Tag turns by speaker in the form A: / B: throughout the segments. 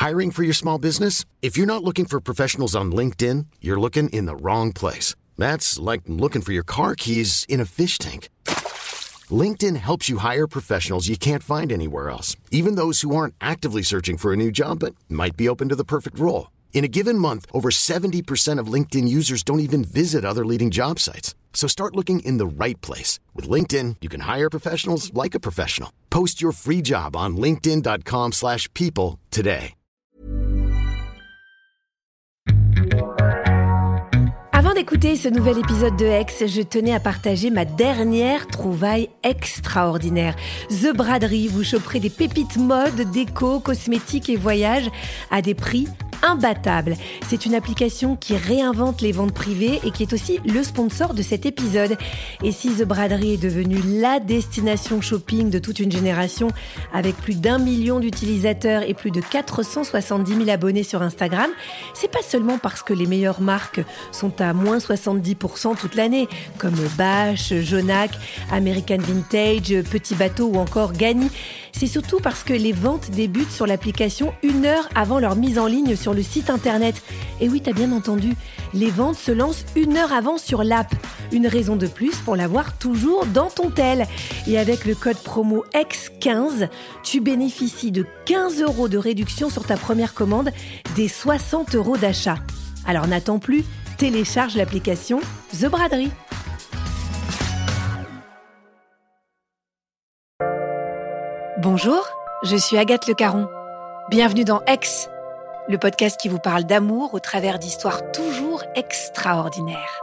A: Hiring for your small business? If you're not looking for professionals on LinkedIn, you're looking in the wrong place. That's like looking for your car keys in a fish tank. LinkedIn helps you hire professionals you can't find anywhere else, even those who aren't actively searching for a new job but might be open to the perfect role. In a given month, over 70% of LinkedIn users don't even visit other leading job sites. So start looking in the right place. With LinkedIn, you can hire professionals like a professional. Post your free job on linkedin.com/people today.
B: Avant d'écouter ce nouvel épisode de Ex, je tenais à partager ma dernière trouvaille extraordinaire. The Braderie, vous choperez des pépites mode, déco, cosmétiques et voyages à des prix imbattables. C'est une application qui réinvente les ventes privées et qui est aussi le sponsor de cet épisode. Et si The Braderie est devenue la destination shopping de toute une génération, avec plus d'1 million d'utilisateurs et plus de 470 000 abonnés sur Instagram, c'est pas seulement parce que les meilleures marques sont à moins 70% toute l'année, comme Bache, Jonac, American Vintage, Petit Bateau ou encore Gagny. C'est surtout parce que les ventes débutent sur l'application 1 heure avant leur mise en ligne sur le site internet. Et oui, t'as bien entendu, les ventes se lancent 1 heure avant sur l'app. Une raison de plus pour l'avoir toujours dans ton tel. Et avec le code promo EX15, tu bénéficies de 15 € de réduction sur ta première commande, des 60 € d'achat. Alors n'attends plus, télécharge l'application The Braderie. Bonjour, je suis Agathe Le Caron. Bienvenue dans Ex, le podcast qui vous parle d'amour au travers d'histoires toujours extraordinaires.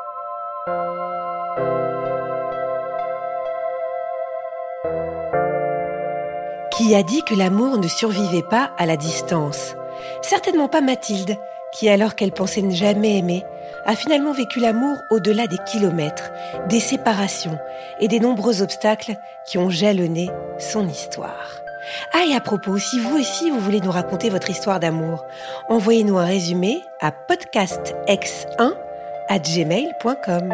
B: Qui a dit que l'amour ne survivait pas à la distance ? Certainement pas Mathilde, qui, alors qu'elle pensait ne jamais aimer, a finalement vécu l'amour au-delà des kilomètres, des séparations et des nombreux obstacles qui ont jalonné son histoire. Ah, et à propos, si vous aussi vous voulez nous raconter votre histoire d'amour, envoyez-nous un résumé à podcastex1@gmail.com.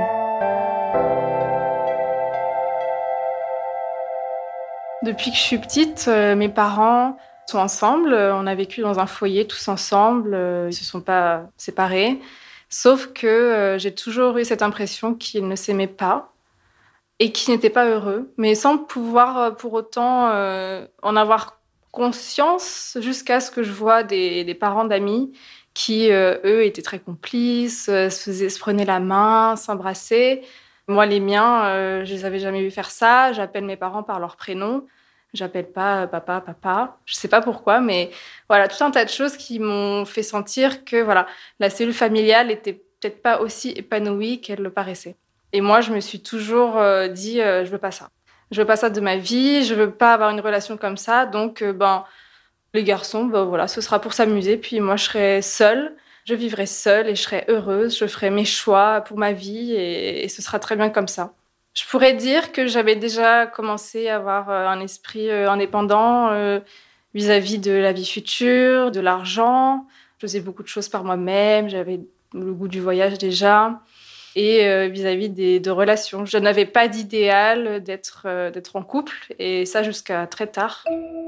C: Depuis que je suis petite, mes parents sont ensemble. On a vécu dans un foyer tous ensemble. Ils ne se sont pas séparés. Sauf que j'ai toujours eu cette impression qu'ils ne s'aimaient pas et qu'ils n'étaient pas heureux. Mais sans pouvoir pour autant en avoir conscience jusqu'à ce que je vois des parents d'amis qui, eux, étaient très complices, se prenaient la main, s'embrassaient. Moi, les miens, je les avais jamais vus faire ça. J'appelle mes parents par leur prénom. J'appelle pas papa, papa. Je sais pas pourquoi, mais voilà, tout un tas de choses qui m'ont fait sentir que voilà, la cellule familiale était peut-être pas aussi épanouie qu'elle le paraissait. Et moi, je me suis toujours dit, je veux pas ça. Je veux pas ça de ma vie. Je veux pas avoir une relation comme ça. Donc, les garçons, voilà, ce sera pour s'amuser. Puis moi, je serai seule. Je vivrai seule et je serai heureuse. Je ferai mes choix pour ma vie et ce sera très bien comme ça. Je pourrais dire que j'avais déjà commencé à avoir un esprit indépendant vis-à-vis de la vie future, de l'argent. Je faisais beaucoup de choses par moi-même, j'avais le goût du voyage déjà. Et vis-à-vis de relations. Je n'avais pas d'idéal d'être en couple, et ça jusqu'à très tard.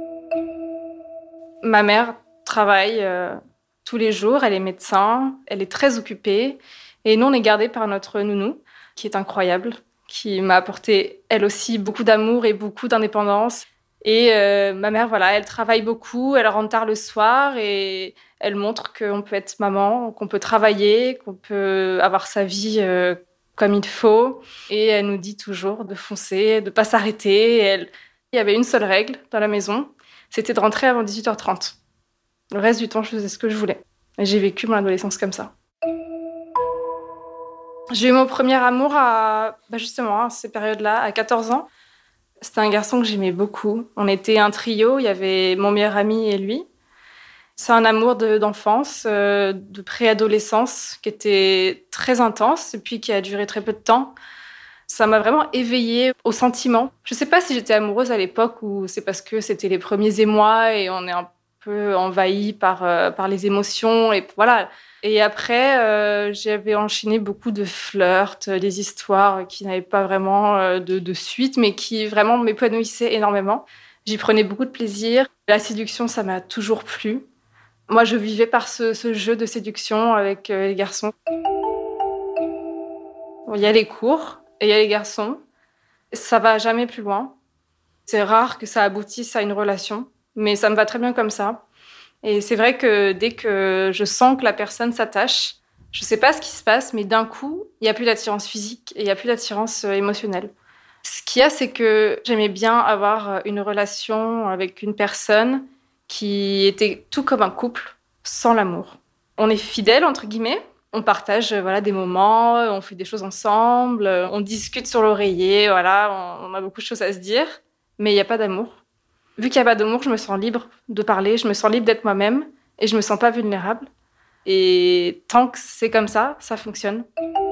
C: Ma mère travaille tous les jours, elle est médecin, elle est très occupée. Et nous, on est gardés par notre nounou, qui est incroyable, qui m'a apporté, elle aussi, beaucoup d'amour et beaucoup d'indépendance. Et ma mère, voilà, elle travaille beaucoup, elle rentre tard le soir et elle montre qu'on peut être maman, qu'on peut travailler, qu'on peut avoir sa vie comme il faut. Et elle nous dit toujours de foncer, de ne pas s'arrêter. Il y avait une seule règle dans la maison, c'était de rentrer avant 18h30. Le reste du temps, je faisais ce que je voulais. Et j'ai vécu mon adolescence comme ça. J'ai eu mon premier amour justement à ces périodes-là, à 14 ans. C'était un garçon que j'aimais beaucoup. On était un trio, il y avait mon meilleur ami et lui. C'est un amour d'enfance, de préadolescence, qui était très intense et puis qui a duré très peu de temps. Ça m'a vraiment éveillée aux sentiments. Je ne sais pas si j'étais amoureuse à l'époque ou c'est parce que c'était les premiers émois et on est un peu envahi par les émotions. Et voilà. Et après, j'avais enchaîné beaucoup de flirts, des histoires qui n'avaient pas vraiment de suite, mais qui vraiment m'épanouissaient énormément. J'y prenais beaucoup de plaisir. La séduction, ça m'a toujours plu. Moi, je vivais par ce jeu de séduction avec les garçons. Il y a les cours et il y a les garçons. Ça va jamais plus loin. C'est rare que ça aboutisse à une relation, mais ça me va très bien comme ça. Et c'est vrai que dès que je sens que la personne s'attache, je sais pas ce qui se passe, mais d'un coup, il y a plus d'attirance physique et il y a plus d'attirance émotionnelle. Ce qu'il y a, c'est que j'aimais bien avoir une relation avec une personne qui était tout comme un couple, sans l'amour. On est fidèles, entre guillemets. On partage des moments, on fait des choses ensemble, on discute sur l'oreiller, on a beaucoup de choses à se dire, mais il n'y a pas d'amour. Vu qu'il n'y a pas d'amour, je me sens libre de parler, je me sens libre d'être moi-même et je me sens pas vulnérable. Et tant que c'est comme ça, ça fonctionne.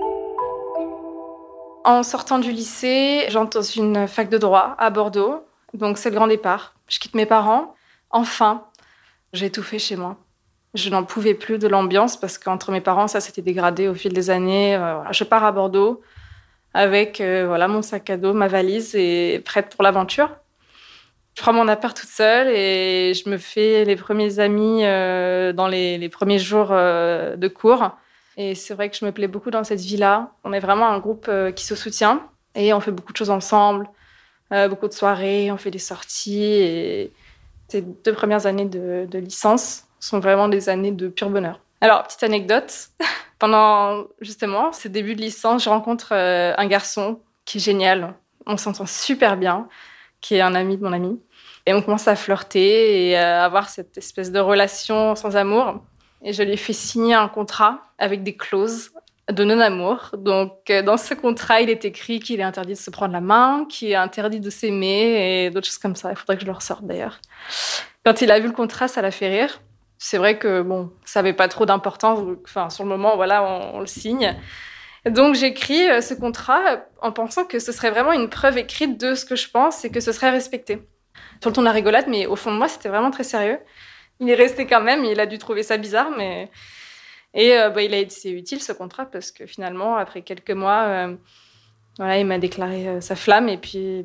C: En sortant du lycée, j'entre dans une fac de droit à Bordeaux, donc c'est le grand départ. Je quitte mes parents. Enfin, j'ai tout fait chez moi. Je n'en pouvais plus de l'ambiance parce qu'entre mes parents, ça s'était dégradé au fil des années. Je pars à Bordeaux avec mon sac à dos, ma valise et prête pour l'aventure. Je prends mon appart toute seule et je me fais les premiers amis dans les premiers jours de cours. Et c'est vrai que je me plais beaucoup dans cette vie-là. On est vraiment un groupe qui se soutient et on fait beaucoup de choses ensemble, beaucoup de soirées, on fait des sorties. Et ces 2 premières années de licence sont vraiment des années de pur bonheur. Alors, petite anecdote, pendant justement ces débuts de licence, je rencontre un garçon qui est génial. On s'entend super bien, qui est un ami de mon ami. Et on commence à flirter et à avoir cette espèce de relation sans amour. Et je lui ai fait signer un contrat avec des clauses de non-amour. Donc, dans ce contrat, il est écrit qu'il est interdit de se prendre la main, qu'il est interdit de s'aimer et d'autres choses comme ça. Il faudrait que je le ressorte d'ailleurs. Quand il a vu le contrat, ça l'a fait rire. C'est vrai que ça n'avait pas trop d'importance. Enfin, sur le moment, on le signe. Donc, j'écris ce contrat en pensant que ce serait vraiment une preuve écrite de ce que je pense et que ce serait respecté. Sur le ton de la rigolade, mais au fond de moi, c'était vraiment très sérieux. Il est resté quand même, il a dû trouver ça bizarre, mais... Et il a été utile, ce contrat, parce que finalement, après quelques mois, il m'a déclaré sa flamme, et puis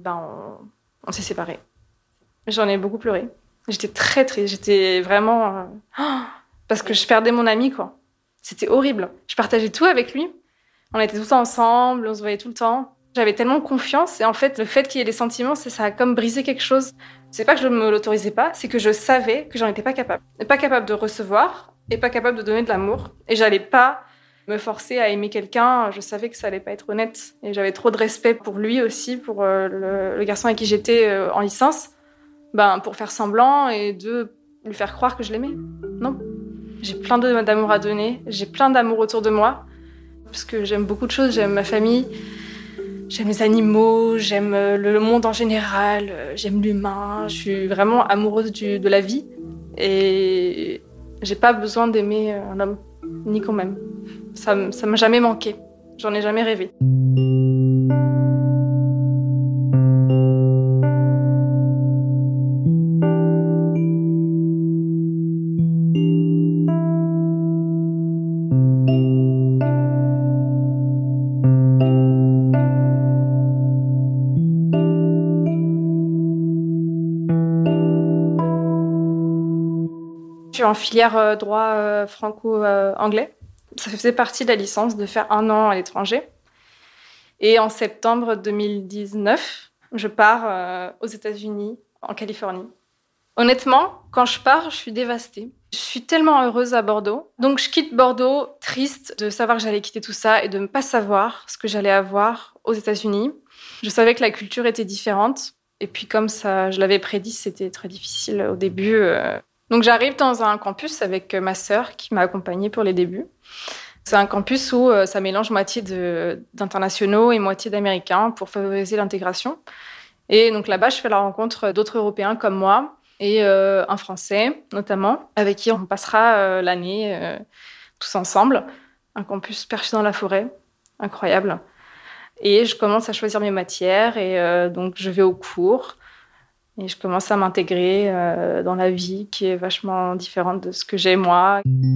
C: on s'est séparés. J'en ai beaucoup pleuré. J'étais très triste, j'étais vraiment... parce que je perdais mon ami, quoi. C'était horrible. Je partageais tout avec lui. On était tout le temps ensemble, on se voyait tout le temps. J'avais tellement confiance, et en fait, le fait qu'il y ait des sentiments, ça a comme brisé quelque chose. C'est pas que je ne me l'autorisais pas, c'est que je savais que j'en étais pas capable. Pas capable de recevoir, et pas capable de donner de l'amour. Et j'allais pas me forcer à aimer quelqu'un, je savais que ça allait pas être honnête. Et j'avais trop de respect pour lui aussi, pour le garçon avec qui j'étais en licence, pour faire semblant et de lui faire croire que je l'aimais. Non. J'ai plein d'amour à donner, j'ai plein d'amour autour de moi, parce que j'aime beaucoup de choses, j'aime ma famille, j'aime les animaux, j'aime le monde en général, j'aime l'humain, je suis vraiment amoureuse de la vie. Et j'ai pas besoin d'aimer un homme, ni quand même. Ça m'a jamais manqué, j'en ai jamais rêvé. Je suis en filière droit franco-anglais. Ça faisait partie de la licence de faire 1 an à l'étranger. Et en septembre 2019, je pars aux États-Unis, en Californie. Honnêtement, quand je pars, je suis dévastée. Je suis tellement heureuse à Bordeaux. Donc je quitte Bordeaux, triste de savoir que j'allais quitter tout ça et de ne pas savoir ce que j'allais avoir aux États-Unis. Je savais que la culture était différente. Et puis comme ça, je l'avais prédit, c'était très difficile au début. Donc j'arrive dans un campus avec ma sœur qui m'a accompagnée pour les débuts. C'est un campus où ça mélange moitié d'internationaux et moitié d'américains pour favoriser l'intégration. Et donc là-bas, je fais la rencontre d'autres Européens comme moi et un Français notamment, avec qui on passera l'année tous ensemble. Un campus perché dans la forêt, incroyable. Et je commence à choisir mes matières et donc je vais au cours. Et je commence à m'intégrer dans la vie qui est vachement différente de ce que j'ai moi.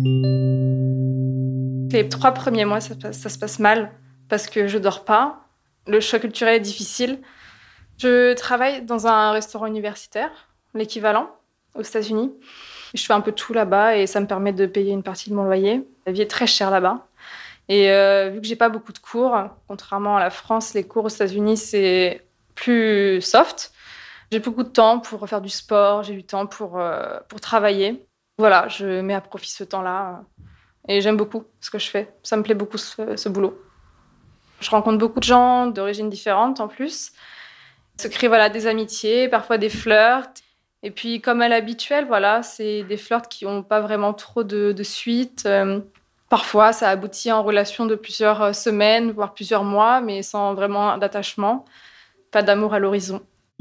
C: Les 3 premiers mois, ça se passe mal parce que je dors pas. Le choc culturel est difficile. Je travaille dans un restaurant universitaire, l'équivalent, aux États-Unis. Je fais un peu tout là-bas et ça me permet de payer une partie de mon loyer. La vie est très chère là-bas. Et vu que j'ai pas beaucoup de cours, contrairement à la France, les cours aux États-Unis, c'est plus soft. J'ai beaucoup de temps pour faire du sport, j'ai du temps pour travailler. Voilà, je mets à profit ce temps-là et j'aime beaucoup ce que je fais. Ça me plaît beaucoup ce boulot. Je rencontre beaucoup de gens d'origines différentes en plus. Se créent des amitiés, parfois des flirts. Et puis, comme à l'habituel, c'est des flirts qui n'ont pas vraiment trop de suite. Parfois, ça aboutit en relation de plusieurs semaines, voire plusieurs mois, mais sans vraiment d'attachement. Pas d'amour à l'horizon.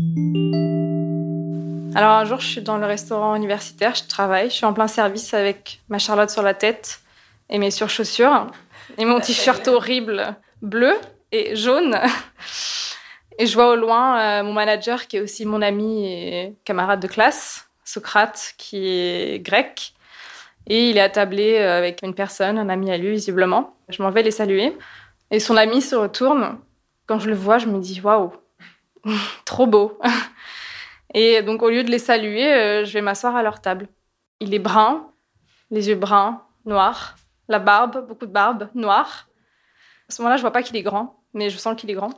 C: Alors un jour, je suis dans le restaurant universitaire, je travaille, je suis en plein service avec ma Charlotte sur la tête et mes surchaussures et mon t-shirt horrible bleu et jaune. Et je vois au loin mon manager qui est aussi mon ami et camarade de classe, Socrate, qui est grec. Et il est attablé avec une personne, un ami à lui visiblement. Je m'en vais les saluer. Et son ami se retourne. Quand je le vois, je me dis « Waouh, trop beau !» Et donc, au lieu de les saluer, je vais m'asseoir à leur table. Il est brun, les yeux bruns, noirs, la barbe, beaucoup de barbe, noire. À ce moment-là, je vois pas qu'il est grand, mais je sens qu'il est grand.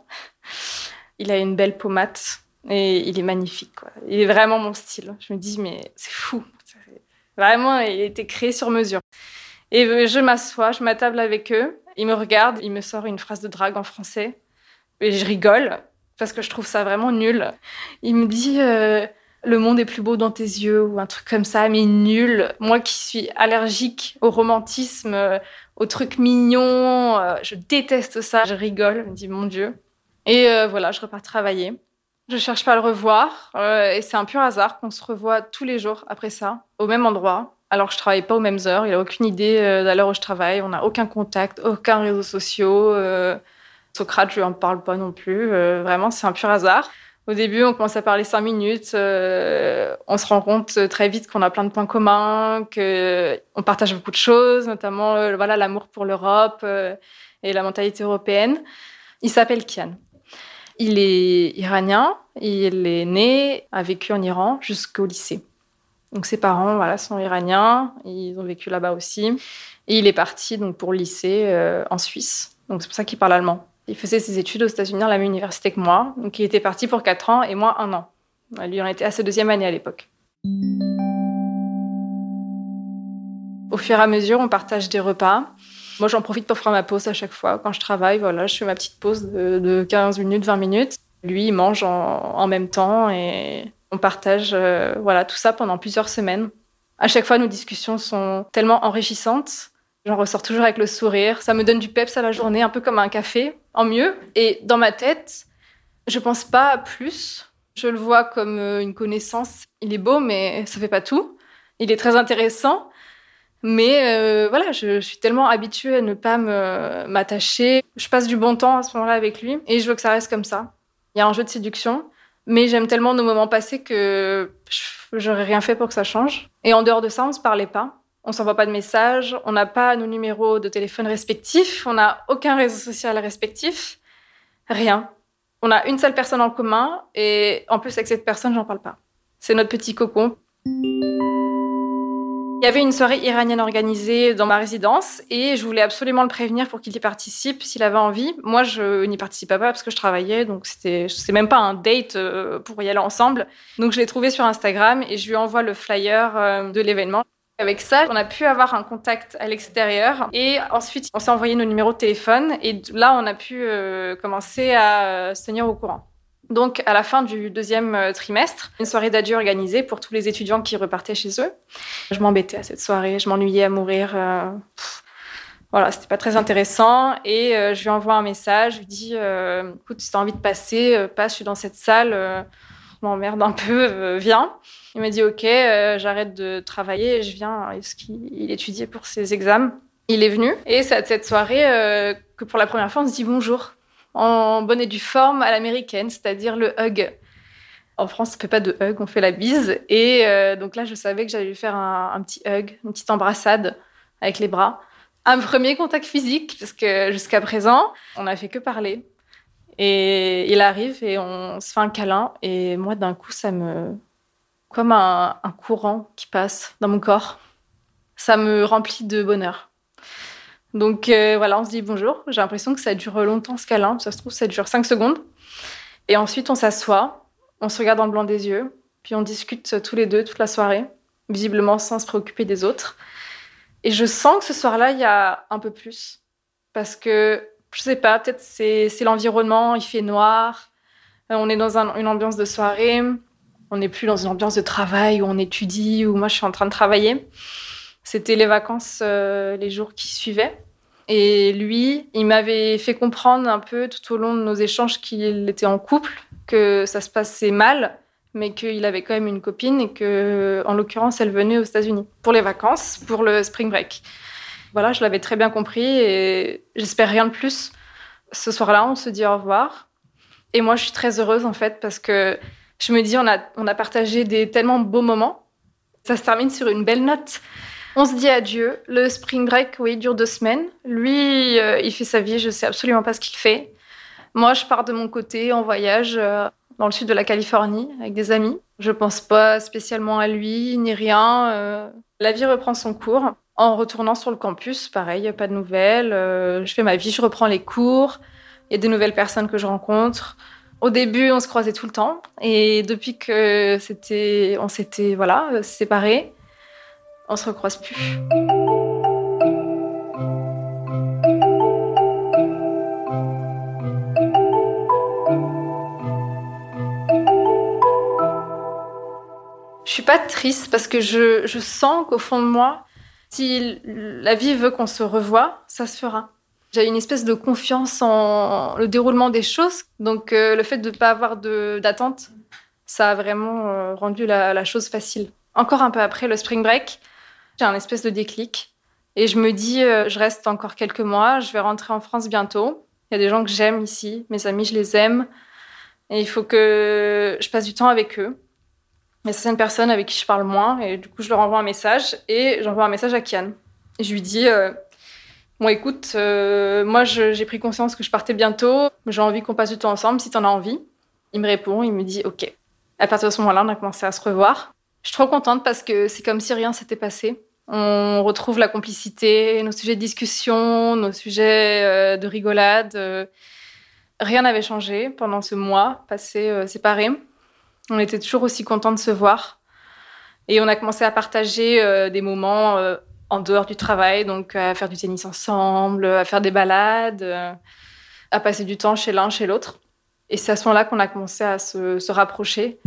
C: Il a une belle pommade et il est magnifique, quoi. Il est vraiment mon style. Je me dis, mais c'est fou. Vraiment, il a été créé sur mesure. Et je m'assois, je m'attable avec eux. Il me regarde, il me sort une phrase de drague en français. Et je rigole. Parce que je trouve ça vraiment nul. Il me dit le monde est plus beau dans tes yeux ou un truc comme ça, mais nul. Moi qui suis allergique au romantisme, aux trucs mignons, je déteste ça. Je rigole, je me dis mon Dieu. Et je repars travailler. Je cherche pas à le revoir et c'est un pur hasard qu'on se revoit tous les jours après ça, au même endroit. Alors que je travaille pas aux mêmes heures, il a aucune idée de l'heure où je travaille, on n'a aucun contact, aucun réseau social. Socrate, je lui en parle pas non plus. Vraiment, c'est un pur hasard. Au début, on commence à parler 5 minutes. On se rend compte très vite qu'on a plein de points communs, qu'on partage beaucoup de choses, notamment l'amour pour l'Europe et la mentalité européenne. Il s'appelle Kian. Il est iranien. Il est né, a vécu en Iran jusqu'au lycée. Donc ses parents sont iraniens. Ils ont vécu là-bas aussi. Et il est parti donc, pour le lycée en Suisse. Donc c'est pour ça qu'il parle allemand. Il faisait ses études aux États-Unis à la même université que moi. Donc, il était parti pour 4 ans et moi, 1 an. Lui, on était à sa 2e année à l'époque. Au fur et à mesure, on partage des repas. Moi, j'en profite pour faire ma pause à chaque fois. Quand je travaille, je fais ma petite pause de 15 minutes, 20 minutes. Lui, il mange en même temps et on partage tout ça pendant plusieurs semaines. À chaque fois, nos discussions sont tellement enrichissantes. J'en ressors toujours avec le sourire. Ça me donne du peps à la journée, un peu comme un café, en mieux. Et dans ma tête, je pense pas à plus. Je le vois comme une connaissance. Il est beau, mais ça fait pas tout. Il est très intéressant. Mais je suis tellement habituée à ne pas m'attacher. Je passe du bon temps à ce moment-là avec lui. Et je veux que ça reste comme ça. Il y a un jeu de séduction. Mais j'aime tellement nos moments passés que j'aurais rien fait pour que ça change. Et en dehors de ça, on se parlait pas. On s'envoie pas de messages, on n'a pas nos numéros de téléphone respectifs, on n'a aucun réseau social respectif, rien. On a une seule personne en commun et en plus avec cette personne, j'en parle pas. C'est notre petit cocon. Il y avait une soirée iranienne organisée dans ma résidence et je voulais absolument le prévenir pour qu'il y participe s'il avait envie. Moi, je n'y participais pas parce que je travaillais, donc c'est même pas un date pour y aller ensemble. Donc je l'ai trouvé sur Instagram et je lui envoie le flyer de l'événement. Avec ça, on a pu avoir un contact à l'extérieur et ensuite, on s'est envoyé nos numéros de téléphone et là, on a pu commencer à se tenir au courant. Donc, à la fin du 2e trimestre, une soirée d'adieu organisée pour tous les étudiants qui repartaient chez eux. Je m'embêtais à cette soirée, je m'ennuyais à mourir. C'était pas très intéressant et je lui envoie un message, je lui dis écoute, si t'as envie de passer, passe, je suis dans cette salle, je m'emmerde un peu, viens. Il m'a dit ok, j'arrête de travailler et je viens. Est-ce qu'il étudiait pour ses examens? Il est venu et c'est à cette soirée que pour la première fois on se dit bonjour en bonne et due forme à l'américaine, c'est-à-dire le hug. En France, on fait pas de hug, on fait la bise. Et donc là, je savais que j'allais lui faire un petit hug, une petite embrassade avec les bras. Un premier contact physique, parce que jusqu'à présent, on n'a fait que parler. Et il arrive et on se fait un câlin. Et moi, d'un coup, ça me comme un courant qui passe dans mon corps. Ça me remplit de bonheur. Donc voilà, on se dit bonjour. J'ai l'impression que ça dure longtemps ce câlin. Ça se trouve, ça dure 5 secondes. Et ensuite, on s'assoit, on se regarde dans le blanc des yeux, puis on discute tous les deux toute la soirée, visiblement sans se préoccuper des autres. Et je sens que ce soir-là, il y a un peu plus. Parce que, je sais pas, peut-être c'est l'environnement, il fait noir, on est dans une ambiance de soirée, on n'est plus dans une ambiance de travail où on étudie, où moi je suis en train de travailler. C'était les vacances, les jours qui suivaient. Et lui, il m'avait fait comprendre un peu tout au long de nos échanges qu'il était en couple, que ça se passait mal, mais qu'il avait quand même une copine et que, en l'occurrence, elle venait aux États-Unis pour les vacances, pour le spring break. Voilà, je l'avais très bien compris et j'espère rien de plus. Ce soir-là, on se dit au revoir. Et moi, je suis très heureuse en fait parce que je me dis, on a partagé des tellement beaux moments. Ça se termine sur une belle note. On se dit adieu. Le spring break, oui, dure 2 semaines. Lui, il fait sa vie, je sais absolument pas ce qu'il fait. Moi, je pars de mon côté en voyage dans le sud de la Californie avec des amis. Je pense pas spécialement à lui, ni rien. La vie reprend son cours. En retournant sur le campus, pareil, pas de nouvelles. Je fais ma vie, je reprends les cours. Il y a des nouvelles personnes que je rencontre. Au début, on se croisait tout le temps. Et depuis que on s'était séparés, on se recroise plus. Je suis pas triste parce que je sens qu'au fond de moi, si la vie veut qu'on se revoie, ça se fera. J'ai une espèce de confiance en le déroulement des choses. Donc le fait de ne pas avoir d'attente, ça a vraiment rendu la chose facile. Encore un peu après le spring break, j'ai un espèce de déclic. Et je me dis, je reste encore quelques mois, je vais rentrer en France bientôt. Il y a des gens que j'aime ici, mes amis, je les aime. Et il faut que je passe du temps avec eux. Mais c'est une personne avec qui je parle moins. Et du coup, je leur envoie un message. Et j'envoie un message à Kian. Et je lui dis, bon, écoute, moi, j'ai pris conscience que je partais bientôt. J'ai envie qu'on passe du temps ensemble, si t'en as envie. Il me répond, il me dit, OK. À partir de ce moment-là, on a commencé à se revoir. Je suis trop contente parce que c'est comme si rien s'était passé. On retrouve la complicité, nos sujets de discussion, nos sujets de rigolade. Rien n'avait changé pendant ce mois passé séparés. On était toujours aussi contents de se voir. Et on a commencé à partager des moments en dehors du travail, donc à faire du tennis ensemble, à faire des balades, à passer du temps chez l'un, chez l'autre. Et c'est à ce moment-là qu'on a commencé à se rapprocher.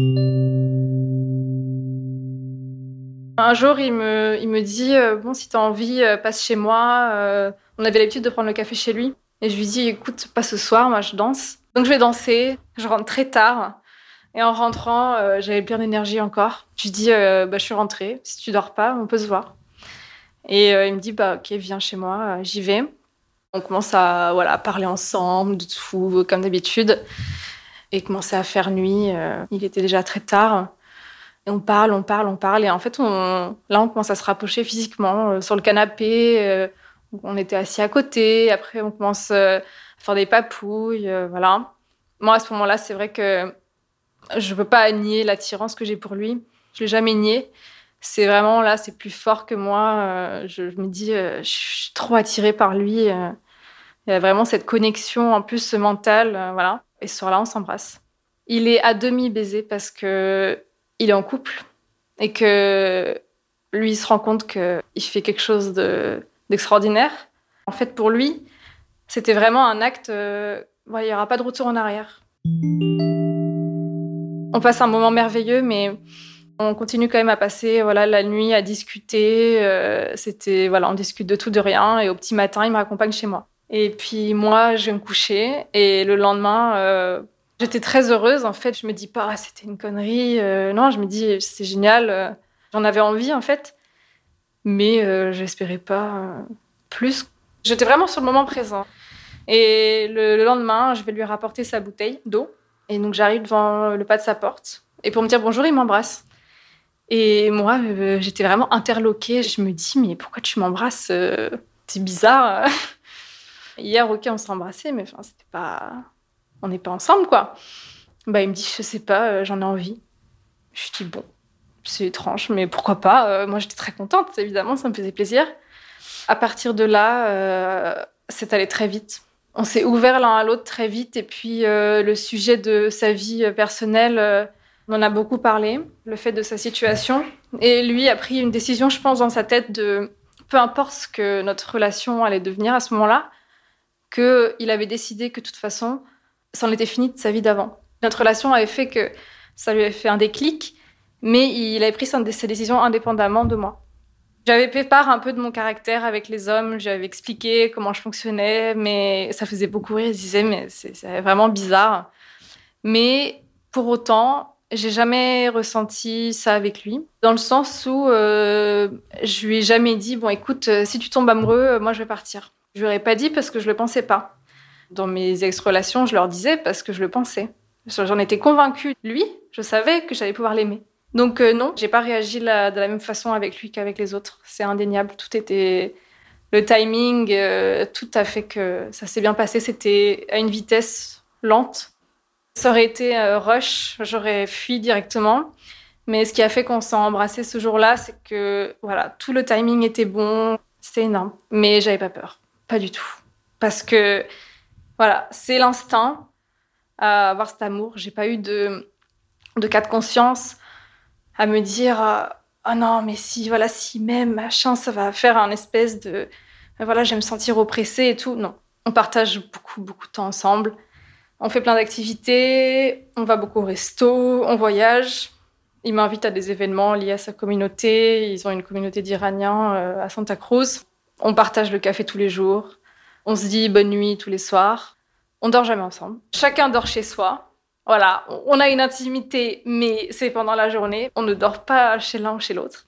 C: Un jour, il me dit bon, si t'as envie, passe chez moi. On avait l'habitude de prendre le café chez lui. Et je lui dis écoute, pas ce soir, moi je danse. Donc je vais danser, je rentre très tard. Et en rentrant, j'avais plein d'énergie encore. Je lui dis je suis rentrée, si tu dors pas, on peut se voir. Et il me dit bah ok, viens chez moi, j'y vais. On commence à parler ensemble de tout, comme d'habitude. Et commencer à faire nuit. Il était déjà très tard. Et on parle. Et en fait, on commence à se rapprocher physiquement sur le canapé. On était assis à côté. Après, on commence à faire des papouilles. Voilà. Moi, à ce moment-là, c'est vrai que je ne peux pas nier l'attirance que j'ai pour lui. Je ne l'ai jamais nié. C'est vraiment là, c'est plus fort que moi. Je me dis, je suis trop attirée par lui. Il y a vraiment cette connexion en plus mentale. Voilà. Et ce soir-là, on s'embrasse. Il est à demi baisé parce que il est en couple et que lui, il se rend compte qu'il fait quelque chose d'extraordinaire. En fait, pour lui, c'était vraiment un acte... il n'y aura pas de retour en arrière. On passe un moment merveilleux, mais on continue quand même à passer la nuit à discuter. On discute de tout, de rien. Et au petit matin, il me raccompagne chez moi. Et puis moi, je vais me coucher. Et le lendemain... j'étais très heureuse, en fait. Je me dis pas, c'était une connerie. Non, je me dis, c'est génial. J'en avais envie, en fait. Mais j'espérais pas plus. J'étais vraiment sur le moment présent. Et le lendemain, je vais lui rapporter sa bouteille d'eau. Et donc, j'arrive devant le pas de sa porte. Et pour me dire bonjour, il m'embrasse. Et moi, j'étais vraiment interloquée. Je me dis, mais pourquoi tu m'embrasses C'est bizarre. Hier, ok, on s'est embrassés, mais enfin, c'était pas... On n'est pas ensemble, quoi. Il me dit, je sais pas, j'en ai envie. Je dis, bon, C'est étrange, mais pourquoi pas. Moi, j'étais très contente, évidemment, ça me faisait plaisir. À partir de là, c'est allé très vite. On s'est ouvert l'un à l'autre très vite. Et puis, le sujet de sa vie personnelle, on en a beaucoup parlé, le fait de sa situation. Et lui a pris une décision, je pense, dans sa tête de... Peu importe ce que notre relation allait devenir à ce moment-là, qu'il avait décidé que, de toute façon, c'en était fini de sa vie d'avant. Notre relation avait fait que ça lui avait fait un déclic, mais il avait pris ses décisions indépendamment de moi. J'avais fait part un peu de mon caractère avec les hommes, j'avais expliqué comment je fonctionnais, mais ça faisait beaucoup rire. Ils disaient, mais c'est vraiment bizarre. Mais pour autant, j'ai jamais ressenti ça avec lui, dans le sens où je lui ai jamais dit, bon écoute, si tu tombes amoureux, moi je vais partir. Je lui aurais pas dit parce que je le pensais pas. Dans mes ex-relations, je leur disais parce que je le pensais. J'en étais convaincue. Lui, je savais que j'allais pouvoir l'aimer. Donc non, j'ai pas réagi de la même façon avec lui qu'avec les autres. C'est indéniable. Tout était... Le timing, tout a fait que ça s'est bien passé. C'était à une vitesse lente. Ça aurait été rush, j'aurais fui directement. Mais ce qui a fait qu'on s'est embrassés ce jour-là, c'est que voilà, tout le timing était bon. C'était énorme. Mais j'avais pas peur. Pas du tout. Parce que voilà, c'est l'instinct à avoir cet amour. J'ai pas eu de cas de conscience à me dire oh non, mais si même machin, ça va faire un espèce de voilà, je vais me sentir oppressée et tout. Non, on partage beaucoup de temps ensemble. On fait plein d'activités, on va beaucoup au resto, on voyage. Il m'invite à des événements liés à sa communauté. Ils ont une communauté d'Iraniens à Santa Cruz. On partage le café tous les jours. On se dit bonne nuit tous les soirs. On dort jamais ensemble. Chacun dort chez soi. Voilà, on a une intimité, mais c'est pendant la journée. On ne dort pas chez l'un ou chez l'autre.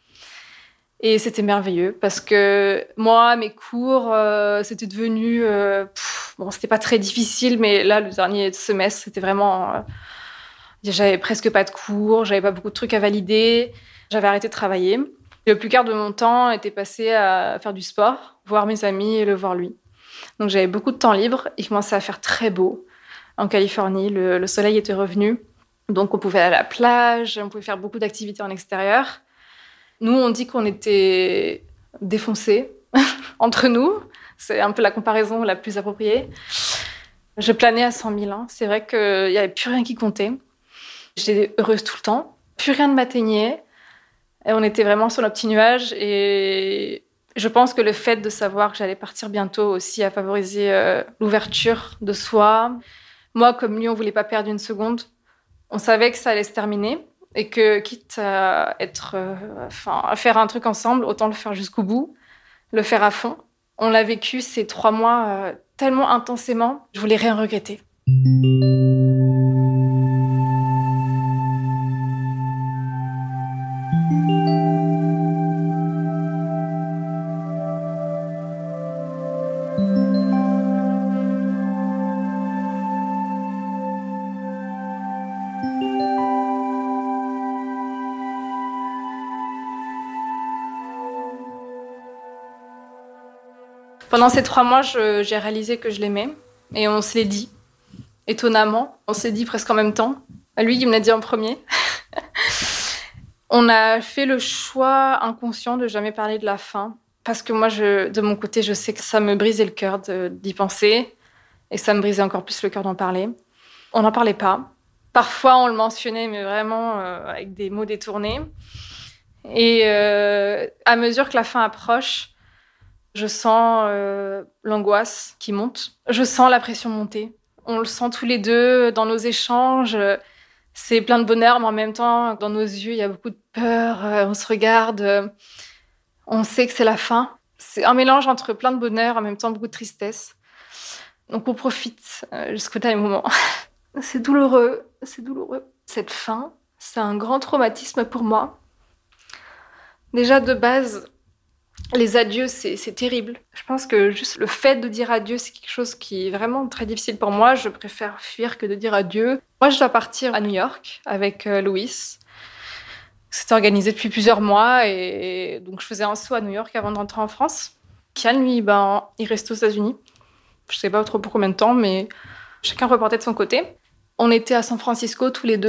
C: Et c'était merveilleux parce que moi, mes cours, c'était devenu... bon, c'était pas très difficile, mais là, le dernier semestre, c'était vraiment... j'avais presque pas de cours, j'avais pas beaucoup de trucs à valider. J'avais arrêté de travailler. Le plus quart de mon temps était passé à faire du sport, voir mes amis et le voir lui. Donc j'avais beaucoup de temps libre. Il commençait à faire très beau. En Californie, le soleil était revenu. Donc on pouvait aller à la plage, on pouvait faire beaucoup d'activités en extérieur. Nous, on dit qu'on était défoncés entre nous. C'est un peu la comparaison la plus appropriée. Je planais à 100 000 ans. C'est vrai qu'il n'y avait plus rien qui comptait. J'étais heureuse tout le temps. Plus rien ne m'atteignait. Et on était vraiment sur nos petits nuages. Et je pense que le fait de savoir que j'allais partir bientôt aussi a favorisé l'ouverture de soi. Moi, comme lui, on ne voulait pas perdre une seconde. On savait que ça allait se terminer. Et que, quitte à à faire un truc ensemble, autant le faire jusqu'au bout, le faire à fond. On l'a vécu ces 3 mois tellement intensément, je voulais rien regretter. Pendant ces 3 mois, j'ai réalisé que je l'aimais. Et on se l'est dit, étonnamment. On s'est dit presque en même temps. Lui, il me l'a dit en premier. On a fait le choix inconscient de jamais parler de la fin. Parce que moi, de mon côté, je sais que ça me brisait le cœur d'y penser. Et ça me brisait encore plus le cœur d'en parler. On n'en parlait pas. Parfois, on le mentionnait, mais vraiment avec des mots détournés. Et à mesure que la fin approche, je sens l'angoisse qui monte. Je sens la pression monter. On le sent tous les deux dans nos échanges. C'est plein de bonheur, mais en même temps, dans nos yeux, il y a beaucoup de peur. On se regarde. On sait que c'est la fin. C'est un mélange entre plein de bonheur, en même temps beaucoup de tristesse. Donc on profite jusqu'au dernier moment. C'est douloureux. Cette fin, c'est un grand traumatisme pour moi. Déjà, de base... Les adieux, c'est terrible. Je pense que juste le fait de dire adieu, c'est quelque chose qui est vraiment très difficile pour moi. Je préfère fuir que de dire adieu. Moi, je dois partir à New York avec Louis. C'était organisé depuis plusieurs mois et donc je faisais un saut à New York avant de rentrer en France. Kian, lui, il reste aux États-Unis. Je sais pas trop pour combien de temps, mais chacun repartait de son côté. On était à San Francisco tous les deux.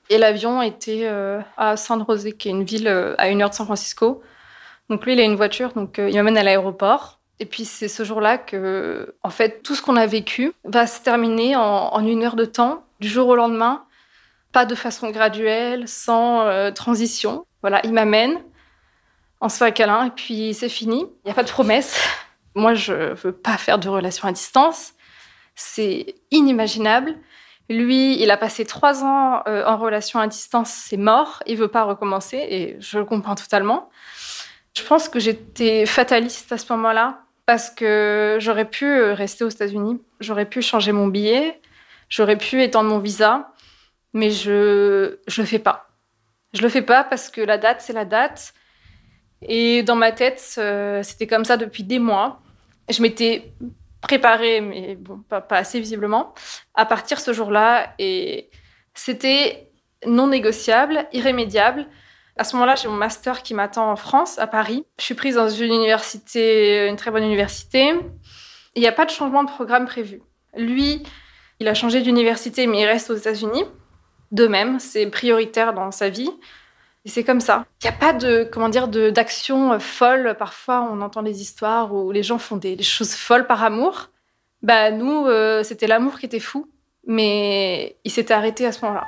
C: Et l'avion était à San José, qui est une ville à 1 heure de San Francisco. Donc lui, il a une voiture, donc il m'amène à l'aéroport. Et puis c'est ce jour-là que, en fait, tout ce qu'on a vécu va se terminer en 1 heure de temps, du jour au lendemain, pas de façon graduelle, sans transition. Voilà, il m'amène, on se fait un câlin et puis c'est fini. Il n'y a pas de promesse. Moi, je veux pas faire de relation à distance. C'est inimaginable. Lui, il a passé 3 ans en relation à distance, c'est mort. Il veut pas recommencer et je le comprends totalement. Je pense que j'étais fataliste à ce moment-là parce que j'aurais pu rester aux États-Unis. J'aurais pu changer mon billet, j'aurais pu étendre mon visa, mais je le fais pas. Je le fais pas parce que la date, c'est la date. Et dans ma tête, c'était comme ça depuis des mois. Je m'étais préparée, mais bon, pas assez visiblement, à partir ce jour-là. Et c'était non négociable, irrémédiable. À ce moment-là, j'ai mon master qui m'attend en France, à Paris. Je suis prise dans une université, une très bonne université. Il n'y a pas de changement de programme prévu. Lui, il a changé d'université, mais il reste aux États-Unis. De même, c'est prioritaire dans sa vie. Et c'est comme ça. Il n'y a pas d'action folle. Parfois, on entend des histoires où les gens font des choses folles par amour. Bah, nous, c'était l'amour qui était fou. Mais il s'était arrêté à ce moment-là.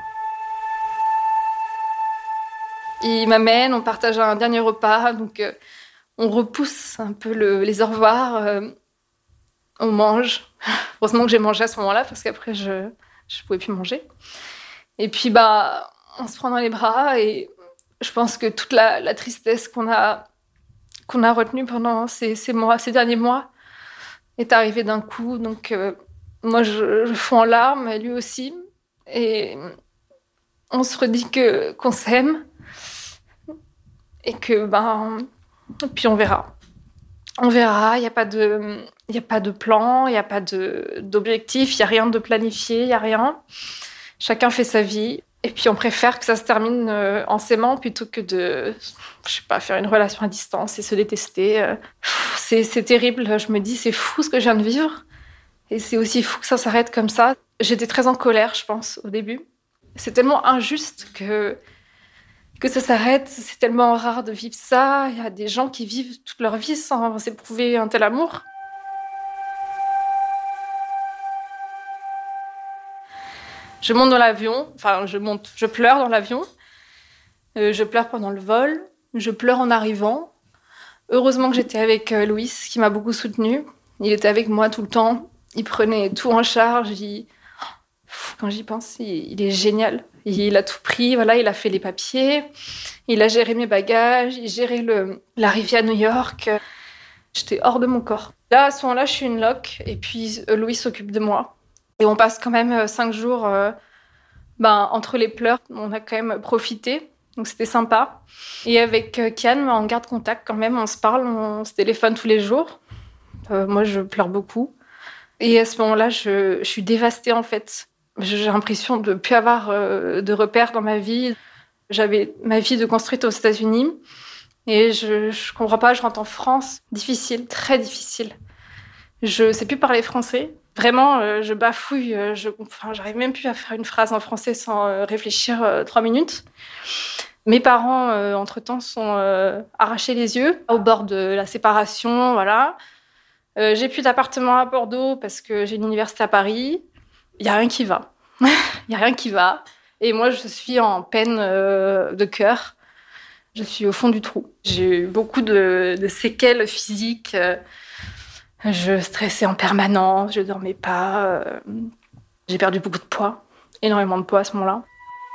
C: Il m'amène, on partage un dernier repas, donc on repousse un peu les au revoir, on mange. Heureusement que j'ai mangé à ce moment-là, parce qu'après, je pouvais plus manger. Et puis, bah, on se prend dans les bras, et je pense que toute la tristesse qu'on a retenue pendant ces derniers mois est arrivée d'un coup. Donc, moi, je fonds en larmes, et lui aussi. Et on se redit qu'on s'aime. Et que, puis on verra. On verra, il n'y a pas de plan, il n'y a pas d'objectif, il n'y a rien de planifié, il n'y a rien. Chacun fait sa vie. Et puis on préfère que ça se termine en s'aimant plutôt que de, faire une relation à distance et se détester. C'est terrible, je me dis, c'est fou ce que je viens de vivre. Et c'est aussi fou que ça s'arrête comme ça. J'étais très en colère, je pense, au début. C'est tellement injuste que ça s'arrête, c'est tellement rare de vivre ça. Il y a des gens qui vivent toute leur vie sans éprouver un tel amour. Je monte dans l'avion, je pleure dans l'avion. Je pleure pendant le vol, je pleure en arrivant. Heureusement que j'étais avec Louis, qui m'a beaucoup soutenue. Il était avec moi tout le temps, il prenait tout en charge. Quand j'y pense, il est génial. Il a tout pris, voilà, il a fait les papiers, il a géré mes bagages, il gérait l'arrivée à New York. J'étais hors de mon corps. Là, à ce moment-là, je suis une loque, et puis Louis s'occupe de moi. Et on passe quand même 5 jours entre les pleurs. On a quand même profité, donc c'était sympa. Et avec Kian, on garde contact quand même, on se parle, on se téléphone tous les jours. Moi, je pleure beaucoup. Et à ce moment-là, je suis dévastée, en fait. J'ai l'impression de ne plus avoir de repères dans ma vie. J'avais ma vie de construite aux États-Unis et je ne comprends pas, je rentre en France. Difficile, très difficile. Je ne sais plus parler français. Vraiment, je bafouille. J'arrive même plus à faire une phrase en français sans réfléchir 3 minutes. Mes parents, entre-temps, sont arrachés les yeux au bord de la séparation. Voilà. J'ai plus d'appartement à Bordeaux parce que j'ai une université à Paris. Il n'y a rien qui va. Il n'y a rien qui va. Et moi, je suis en peine de cœur. Je suis au fond du trou. J'ai eu beaucoup de séquelles physiques. Je stressais en permanence, je ne dormais pas. J'ai perdu beaucoup de poids, énormément de poids à ce moment-là.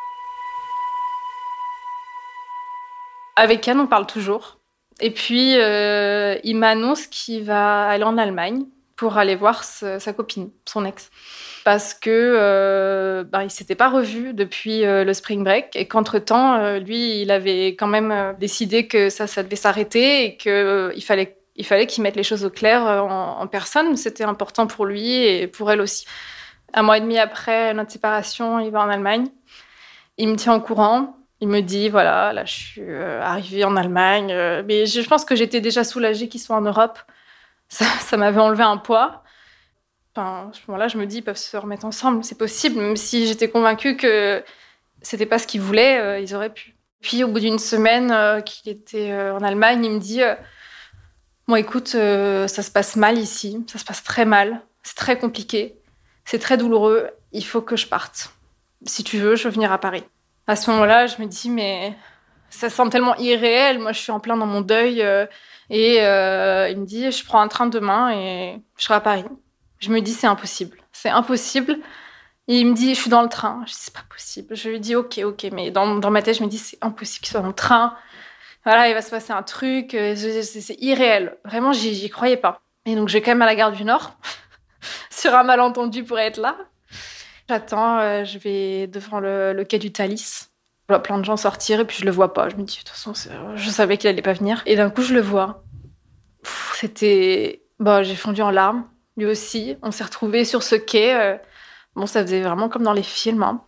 C: Avec Anne, on parle toujours. Et puis, il m'annonce qu'il va aller en Allemagne pour aller voir sa copine, son ex. Parce que il s'était pas revu depuis le spring break et qu'entre-temps, lui, il avait quand même décidé que ça devait s'arrêter et qu'il fallait qu'il mette les choses au clair en personne. C'était important pour lui et pour elle aussi. 1 mois et demi après notre séparation, il va en Allemagne. Il me tient au courant. Il me dit, voilà, là, je suis arrivée en Allemagne. Mais je pense que j'étais déjà soulagée qu'il soit en Europe. Ça m'avait enlevé un poids. À ce moment-là, je me dis, ils peuvent se remettre ensemble, c'est possible, même si j'étais convaincue que c'était pas ce qu'ils voulaient, ils auraient pu. Puis au bout d'une semaine qu'il était en Allemagne, il me dit bon, écoute, ça se passe mal ici, ça se passe très mal, c'est très compliqué, c'est très douloureux, il faut que je parte. Si tu veux, je veux venir à Paris. À ce moment-là, je me dis mais ça semble tellement irréel, moi je suis en plein dans mon deuil et il me dit je prends un train demain et je serai à Paris. Je me dis c'est impossible. Et il me dit, je suis dans le train. Je dis, c'est pas possible. Je lui dis, ok. Mais dans ma tête, je me dis, c'est impossible qu'il soit dans le train. Voilà, il va se passer un truc. C'est irréel. Vraiment, j'y croyais pas. Et donc, je vais quand même à la gare du Nord, sur un malentendu pour être là. J'attends, je vais devant le quai du Thalys. Je vois plein de gens sortir et puis je le vois pas. Je me dis, de toute façon, je savais qu'il allait pas venir. Et d'un coup, je le vois. C'était... Bon, j'ai fondu en larmes. Lui aussi. On s'est retrouvés sur ce quai. Bon, ça faisait vraiment comme dans les films. Hein.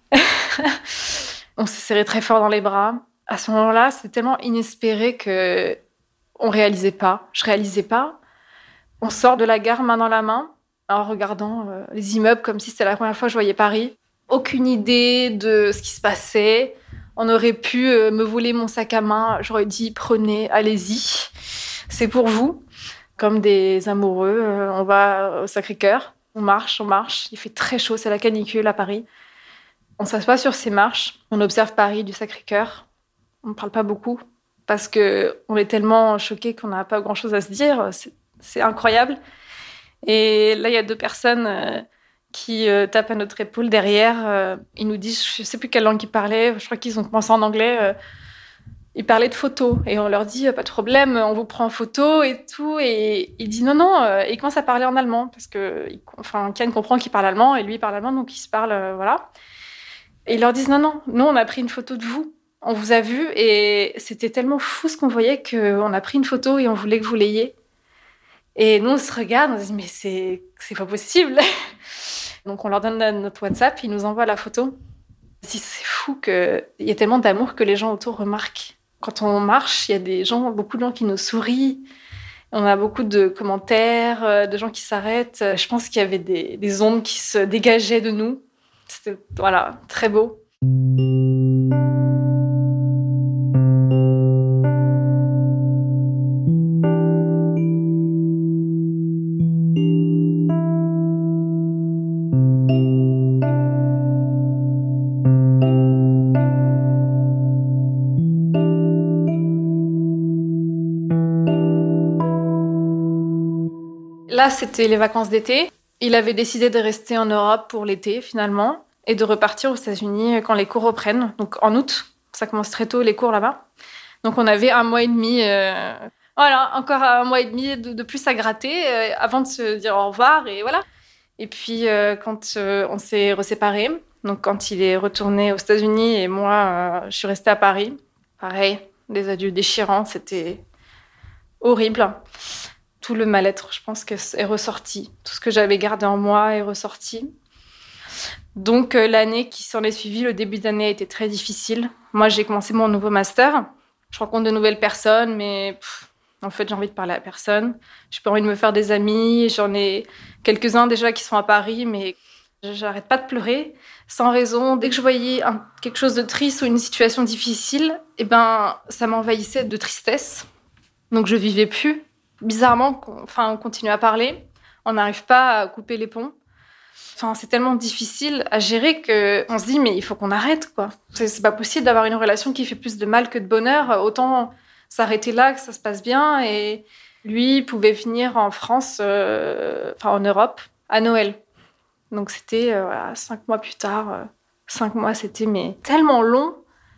C: On s'est serré très fort dans les bras. À ce moment-là, c'était tellement inespéré que on réalisait pas. Je réalisais pas. On sort de la gare main dans la main, en regardant les immeubles comme si c'était la première fois que je voyais Paris. Aucune idée de ce qui se passait. On aurait pu me voler mon sac à main. J'aurais dit, prenez, allez-y. C'est pour vous. Comme des amoureux, on va au Sacré-Cœur. On marche. Il fait très chaud, c'est la canicule à Paris. On s'assoit sur ces marches, on observe Paris du Sacré-Cœur. On ne parle pas beaucoup parce qu'on est tellement choqués qu'on n'a pas grand-chose à se dire. C'est incroyable. Et là, il y a deux personnes qui tapent à notre épaule derrière. Ils nous disent, je ne sais plus quelle langue ils parlaient, je crois qu'ils ont commencé en anglais. Ils parlaient de photos et on leur dit pas de problème, on vous prend en photo et tout. Et il dit non. Et il commence à parler en allemand parce que Ken comprend qu'il parle allemand et lui il parle allemand, donc ils se parlent, voilà. Et ils leur disent non, nous on a pris une photo de vous, on vous a vu et c'était tellement fou ce qu'on voyait qu'on a pris une photo et on voulait que vous l'ayez. Et nous on se regarde, on se dit mais c'est pas possible. Donc on leur donne notre WhatsApp, ils nous envoient la photo. C'est fou qu'il y a tellement d'amour que les gens autour remarquent. Quand on marche, il y a beaucoup de gens qui nous sourient. On a beaucoup de commentaires, de gens qui s'arrêtent. Je pense qu'il y avait des ondes qui se dégageaient de nous. C'était, voilà, très beau. Là, c'était les vacances d'été. Il avait décidé de rester en Europe pour l'été, finalement, et de repartir aux États-Unis quand les cours reprennent. Donc, en août, ça commence très tôt, les cours là-bas. Donc, on avait 1 mois et demi, voilà, encore 1 mois et demi de plus à gratter avant de se dire au revoir, et voilà. Et puis, quand on s'est reséparés, donc quand il est retourné aux États-Unis et moi, je suis restée à Paris, pareil, des adieux déchirants, c'était horrible. Tout le mal-être, je pense que est ressorti. Tout ce que j'avais gardé en moi est ressorti. Donc, l'année qui s'en est suivie, le début d'année a été très difficile. Moi, j'ai commencé mon nouveau master. Je rencontre de nouvelles personnes, mais en fait, j'ai envie de parler à personne. J'ai pas envie de me faire des amis. J'en ai quelques-uns déjà qui sont à Paris, mais j'arrête pas de pleurer sans raison. Dès que je voyais quelque chose de triste ou une situation difficile, ça m'envahissait de tristesse. Donc, je vivais plus. Bizarrement, on continue à parler, on n'arrive pas à couper les ponts. C'est tellement difficile à gérer qu'on se dit mais il faut qu'on arrête, quoi. C'est pas possible d'avoir une relation qui fait plus de mal que de bonheur. Autant s'arrêter là, que ça se passe bien. Et lui pouvait venir en France, en Europe, à Noël. Donc c'était 5 mois plus tard. 5 mois, c'était tellement long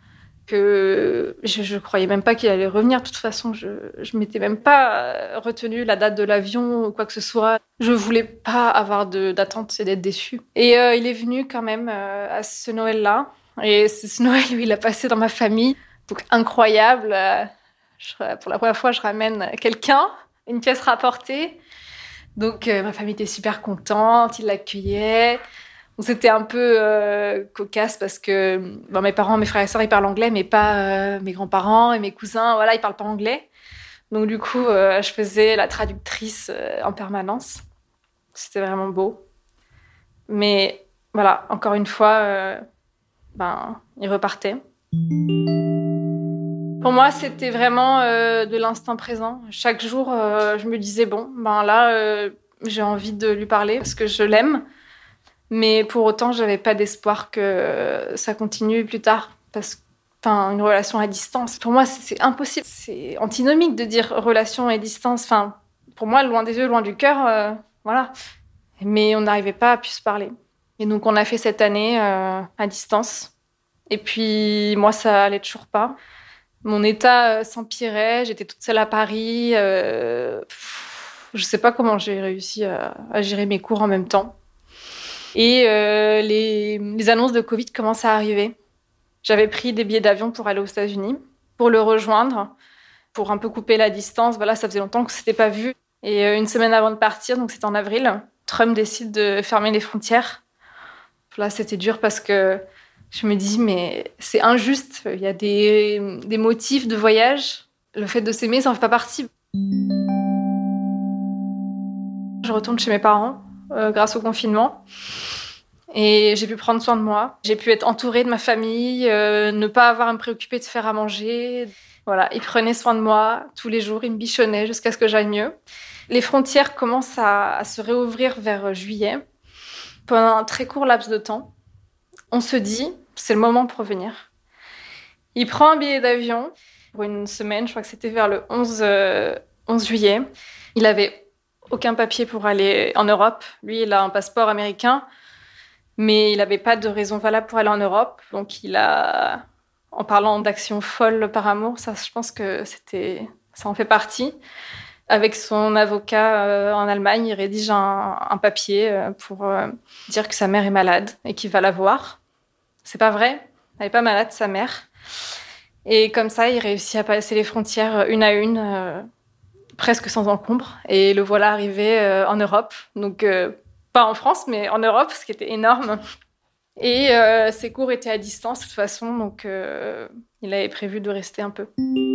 C: que je croyais même pas qu'il allait revenir. De toute façon, je m'étais même pas retenu la date de l'avion ou quoi que ce soit. Je voulais pas avoir d'attente et d'être déçue. Et il est venu quand même à ce Noël-là. Et c'est ce Noël où il a passé dans ma famille. Donc incroyable. Pour la première fois, je ramène quelqu'un, une pièce rapportée. Donc ma famille était super contente, ils l'accueillaient. Donc, c'était un peu cocasse parce que mes parents, mes frères et sœurs, ils parlent anglais, mais pas mes grands-parents et mes cousins, voilà, ils parlent pas anglais. Donc du coup, je faisais la traductrice en permanence. C'était vraiment beau. Mais voilà, encore une fois, il repartait. Pour moi, c'était vraiment de l'instinct présent. Chaque jour, je me disais, j'ai envie de lui parler parce que je l'aime. Mais pour autant, j'avais pas d'espoir que ça continue plus tard. Une relation à distance, pour moi, c'est impossible. C'est antinomique de dire relation à distance. Pour moi, loin des yeux, loin du cœur, voilà. Mais on n'arrivait pas à plus se parler. Et donc, on a fait cette année à distance. Et puis, moi, ça allait toujours pas. Mon état s'empirait. J'étais toute seule à Paris. Je sais pas comment j'ai réussi à gérer mes cours en même temps. Et les annonces de Covid commencent à arriver. J'avais pris des billets d'avion pour aller aux États-Unis, pour le rejoindre, pour un peu couper la distance. Voilà, ça faisait longtemps que c'était pas vu. Et une semaine avant de partir, donc c'était en avril, Trump décide de fermer les frontières. Là, c'était dur parce que je me dis, mais c'est injuste. Il y a des motifs de voyage. Le fait de s'aimer, ça en fait pas partie. Je retourne chez mes parents grâce au confinement. Et j'ai pu prendre soin de moi. J'ai pu être entourée de ma famille, ne pas avoir à me préoccuper de faire à manger. Voilà, ils prenaient soin de moi tous les jours, ils me bichonnaient jusqu'à ce que j'aille mieux. Les frontières commencent à se réouvrir vers juillet. Pendant un très court laps de temps, on se dit, c'est le moment pour revenir. Il prend un billet d'avion pour une semaine, je crois que c'était vers le 11 juillet. Il avait aucun papier pour aller en Europe. Lui, il a un passeport américain. Mais il n'avait pas de raison valable pour aller en Europe. Donc, en parlant d'action folle par amour, ça, je pense que ça en fait partie. Avec son avocat en Allemagne, il rédige un papier pour dire que sa mère est malade et qu'il va la voir. C'est pas vrai. Elle n'est pas malade, sa mère. Et comme ça, il réussit à passer les frontières une à une, presque sans encombre. Et le voilà arrivé en Europe. Donc, pas en France, mais en Europe, ce qui était énorme. Et ses cours étaient à distance, de toute façon, donc il avait prévu de rester un peu.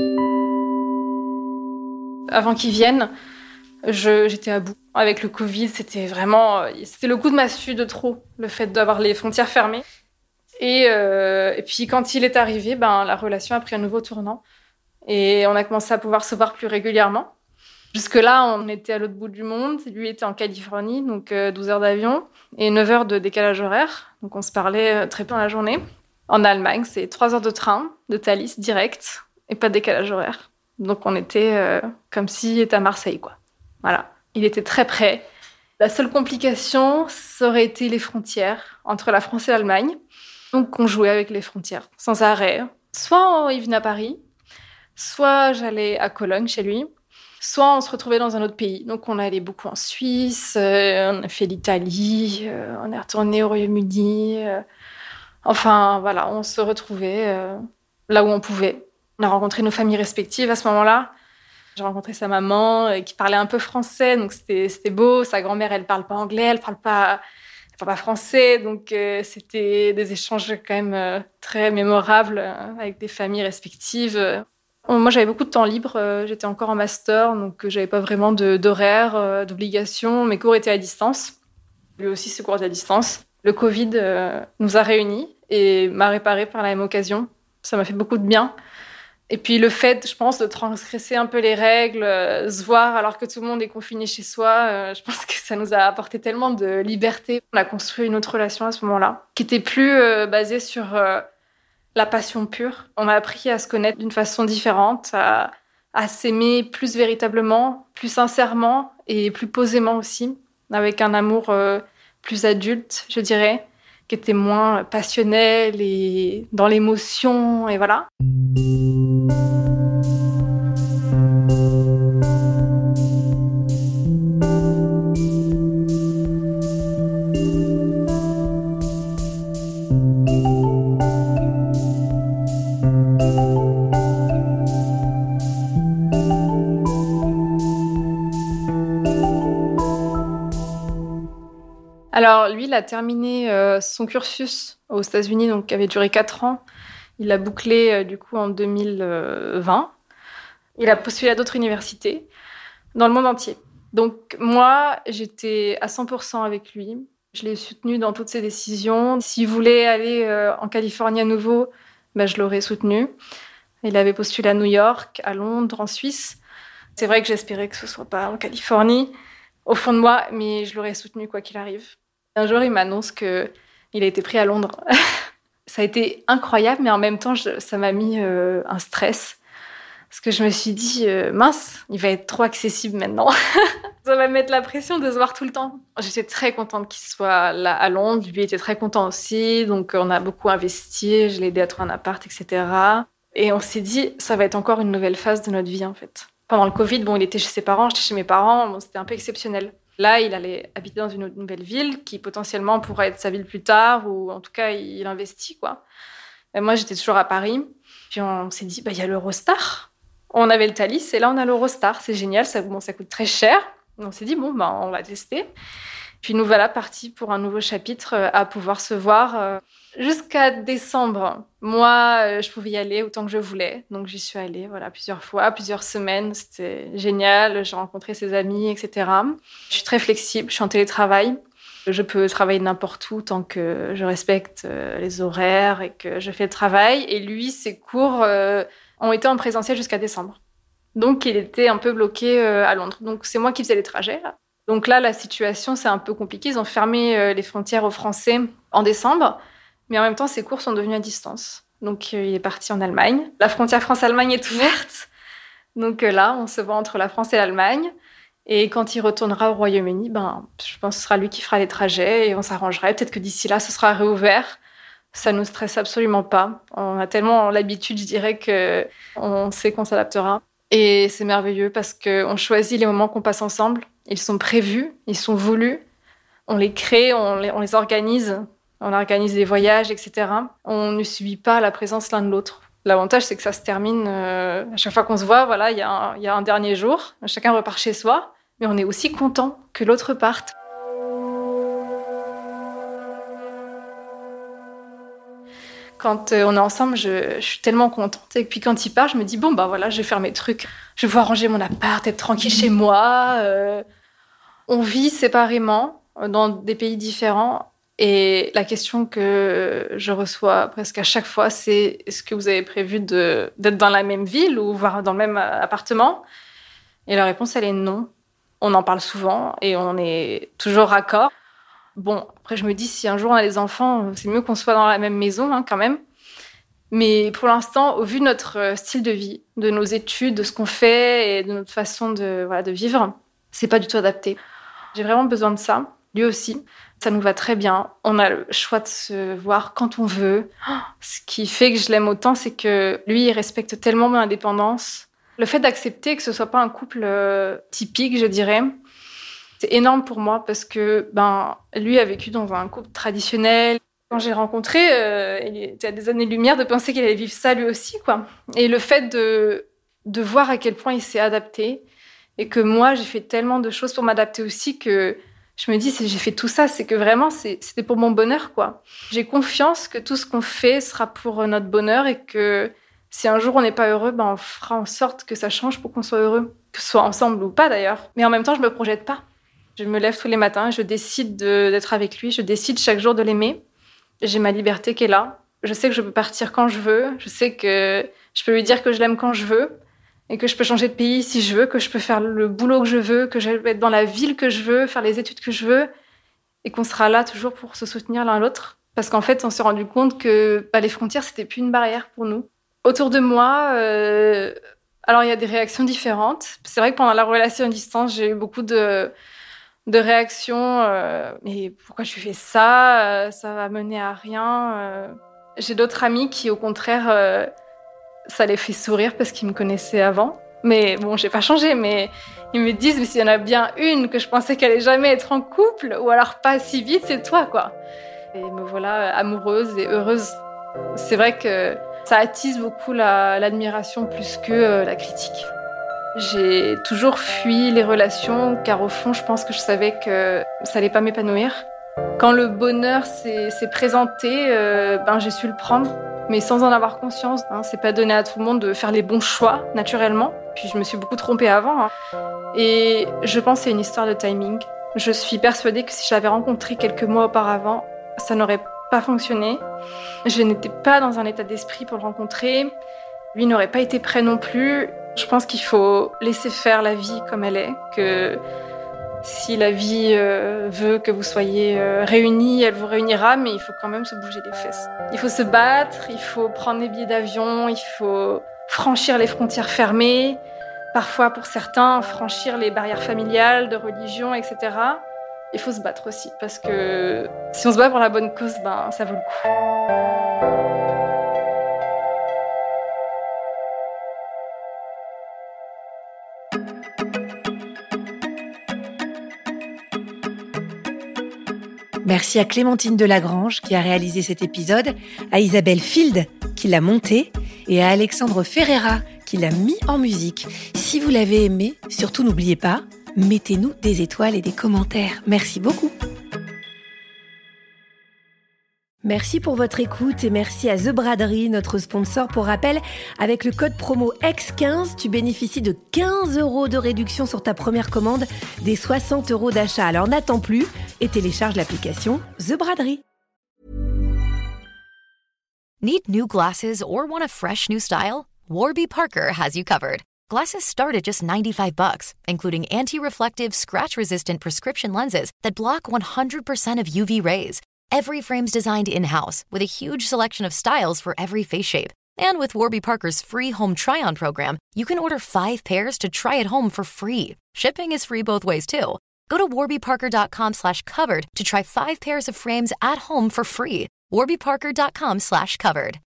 C: Avant qu'il vienne, j'étais à bout. Avec le Covid, c'était le coup de massue de trop, le fait d'avoir les frontières fermées. Et puis, quand il est arrivé, la relation a pris un nouveau tournant. Et on a commencé à pouvoir se voir plus régulièrement. Jusque-là, on était à l'autre bout du monde. Lui était en Californie, donc 12 heures d'avion et 9 heures de décalage horaire. Donc on se parlait très peu dans la journée. En Allemagne, c'est 3 heures de train de Thalys direct et pas de décalage horaire. Donc on était comme s'il était à Marseille, quoi. Voilà. Il était très près. La seule complication, ça aurait été les frontières entre la France et l'Allemagne. Donc on jouait avec les frontières sans arrêt. Soit il venait à Paris, soit j'allais à Cologne chez lui. Soit on se retrouvait dans un autre pays. Donc, on allait beaucoup en Suisse, on a fait l'Italie, on est retourné au Royaume-Uni. Enfin, voilà, on se retrouvait là où on pouvait. On a rencontré nos familles respectives à ce moment-là. J'ai rencontré sa maman qui parlait un peu français, donc c'était beau. Sa grand-mère, elle parle pas anglais, elle parle pas français. Donc, c'était des échanges quand même très mémorables avec des familles respectives. Moi, j'avais beaucoup de temps libre. J'étais encore en master, donc j'avais pas vraiment d'horaire, d'obligation. Mes cours étaient à distance. Lui aussi, ses cours étaient à distance. Le Covid nous a réunis et m'a réparé par la même occasion. Ça m'a fait beaucoup de bien. Et puis le fait, je pense, de transgresser un peu les règles, se voir alors que tout le monde est confiné chez soi, je pense que ça nous a apporté tellement de liberté. On a construit une autre relation à ce moment-là, qui était plus basée sur la passion pure. On a appris à se connaître d'une façon différente, à s'aimer plus véritablement, plus sincèrement et plus posément aussi, avec un amour plus adulte, je dirais, qui était moins passionnel et dans l'émotion, et voilà. Alors, lui, il a terminé son cursus aux États-Unis, donc qui avait duré 4 ans. Il l'a bouclé, du coup, en 2020. Il a postulé à d'autres universités dans le monde entier. Donc, moi, j'étais à 100% avec lui. Je l'ai soutenu dans toutes ses décisions. S'il voulait aller en Californie à nouveau, je l'aurais soutenu. Il avait postulé à New York, à Londres, en Suisse. C'est vrai que j'espérais que ce ne soit pas en Californie, au fond de moi, mais je l'aurais soutenu quoi qu'il arrive. Un jour, il m'annonce qu'il a été pris à Londres. Ça a été incroyable, mais en même temps, ça m'a mis un stress. Parce que je me suis dit, mince, il va être trop accessible maintenant. Ça va mettre la pression de se voir tout le temps. J'étais très contente qu'il soit là à Londres. Lui était très content aussi. Donc, on a beaucoup investi. Je l'ai aidé à trouver un appart, etc. Et on s'est dit, ça va être encore une nouvelle phase de notre vie, en fait. Pendant le Covid, il était chez ses parents, j'étais chez mes parents. C'était un peu exceptionnel. Là, il allait habiter dans une nouvelle ville qui, potentiellement, pourrait être sa ville plus tard. Ou en tout cas, il investit, quoi. Et moi, j'étais toujours à Paris. Puis, on s'est dit, il y a l'Eurostar. On avait le Thalys et là, on a l'Eurostar. C'est génial, ça coûte très cher. On s'est dit, on va tester. Puis nous voilà partis pour un nouveau chapitre à pouvoir se voir jusqu'à décembre. Moi, je pouvais y aller autant que je voulais. Donc, j'y suis allée plusieurs fois, plusieurs semaines. C'était génial. J'ai rencontré ses amis, etc. Je suis très flexible. Je suis en télétravail. Je peux travailler n'importe où tant que je respecte les horaires et que je fais le travail. Et lui, ses cours ont été en présentiel jusqu'à décembre. Donc, il était un peu bloqué à Londres. Donc, c'est moi qui faisais les trajets, là. Donc là, la situation, c'est un peu compliqué. Ils ont fermé les frontières aux Français en décembre. Mais en même temps, ses cours sont devenus à distance. Donc, il est parti en Allemagne. La frontière France-Allemagne est ouverte. Donc là, on se voit entre la France et l'Allemagne. Et quand il retournera au Royaume-Uni, je pense que ce sera lui qui fera les trajets et on s'arrangera. Peut-être que d'ici là, ce sera réouvert. Ça ne nous stresse absolument pas. On a tellement l'habitude, je dirais, qu'on sait qu'on s'adaptera. Et c'est merveilleux parce qu'on choisit les moments qu'on passe ensemble. Ils sont prévus, ils sont voulus. On les crée, on les organise. On organise des voyages, etc. On ne subit pas la présence l'un de l'autre. L'avantage, c'est que ça se termine à chaque fois qu'on se voit. Il y a un dernier jour. Chacun repart chez soi. Mais on est aussi content que l'autre parte. Quand on est ensemble, je suis tellement contente. Et puis quand il part, je me dis, je vais faire mes trucs. Je vais pouvoir ranger mon appart, être tranquille chez moi. On vit séparément dans des pays différents. Et la question que je reçois presque à chaque fois, c'est est-ce que vous avez prévu d'être dans la même ville ou voire dans le même appartement ? Et la réponse, elle est non. On en parle souvent et on est toujours raccord. Après, je me dis, si un jour on a des enfants, c'est mieux qu'on soit dans la même maison, quand même. Mais pour l'instant, au vu de notre style de vie, de nos études, de ce qu'on fait et de notre façon de vivre, c'est pas du tout adapté. J'ai vraiment besoin de ça, lui aussi. Ça nous va très bien. On a le choix de se voir quand on veut. Ce qui fait que je l'aime autant, c'est que lui, il respecte tellement mon indépendance. Le fait d'accepter que ce soit pas un couple typique, je dirais, c'est énorme pour moi parce que lui a vécu dans un couple traditionnel. Quand j'ai rencontré, il était à des années-lumière de penser qu'il allait vivre ça lui aussi, quoi. Et le fait de voir à quel point il s'est adapté et que moi, j'ai fait tellement de choses pour m'adapter aussi que je me dis, si j'ai fait tout ça, c'est que vraiment, c'était pour mon bonheur, quoi. J'ai confiance que tout ce qu'on fait sera pour notre bonheur et que si un jour on n'est pas heureux, on fera en sorte que ça change pour qu'on soit heureux. Que ce soit ensemble ou pas, d'ailleurs. Mais en même temps, je me projette pas. Je me lève tous les matins, je décide d'être avec lui, je décide chaque jour de l'aimer. J'ai ma liberté qui est là. Je sais que je peux partir quand je veux. Je sais que je peux lui dire que je l'aime quand je veux et que je peux changer de pays si je veux, que je peux faire le boulot que je veux, que je vais être dans la ville que je veux, faire les études que je veux et qu'on sera là toujours pour se soutenir l'un l'autre. Parce qu'en fait, on s'est rendu compte que les frontières, c'était plus une barrière pour nous. Autour de moi, alors il y a des réactions différentes. C'est vrai que pendant la relation à distance, j'ai eu beaucoup de réactions, mais pourquoi tu fais ça ? Ça va mener à rien. J'ai d'autres amis qui, au contraire, ça les fait sourire parce qu'ils me connaissaient avant. Mais j'ai pas changé, mais ils me disent, mais s'il y en a bien une que je pensais qu'elle allait jamais être en couple, ou alors pas si vite, c'est toi, quoi. Et me voilà amoureuse et heureuse. C'est vrai que ça attise beaucoup l'admiration plus que la critique. J'ai toujours fui les relations car au fond, je pense que je savais que ça allait pas m'épanouir. Quand le bonheur s'est présenté, j'ai su le prendre, mais sans en avoir conscience. C'est pas donné à tout le monde de faire les bons choix naturellement. Puis je me suis beaucoup trompée avant. Et je pense que c'est une histoire de timing. Je suis persuadée que si je l'avais rencontré quelques mois auparavant, ça n'aurait pas fonctionné. Je n'étais pas dans un état d'esprit pour le rencontrer. Lui n'aurait pas été prêt non plus. Je pense qu'il faut laisser faire la vie comme elle est, que si la vie veut que vous soyez réunis, elle vous réunira, mais il faut quand même se bouger les fesses. Il faut se battre, il faut prendre des billets d'avion, il faut franchir les frontières fermées, parfois pour certains franchir les barrières familiales, de religion, etc. Il faut se battre aussi, parce que si on se bat pour la bonne cause, ça vaut le coup.
B: Merci à Clémentine Delagrange qui a réalisé cet épisode, à Isabelle Field qui l'a monté et à Alexandre Ferreira qui l'a mis en musique. Si vous l'avez aimé, surtout n'oubliez pas, mettez-nous des étoiles et des commentaires. Merci beaucoup. Merci pour votre écoute et merci à The Braderie, notre sponsor. Pour rappel, avec le code promo X15, tu bénéficies de 15 € de réduction sur ta première commande des 60 € d'achat. Alors n'attends plus et télécharge l'application The Braderie.
D: Need new glasses or want a fresh new style? Warby Parker has you covered. Glasses start at just $95, including anti-reflective, scratch-resistant prescription lenses that block 100% of UV rays. Every frame's designed in-house with a huge selection of styles for every face shape. And with Warby Parker's free home try-on program, you can order 5 pairs to try at home for free. Shipping is free both ways, too. Go to warbyparker.com/covered to try 5 pairs of frames at home for free. warbyparker.com/covered.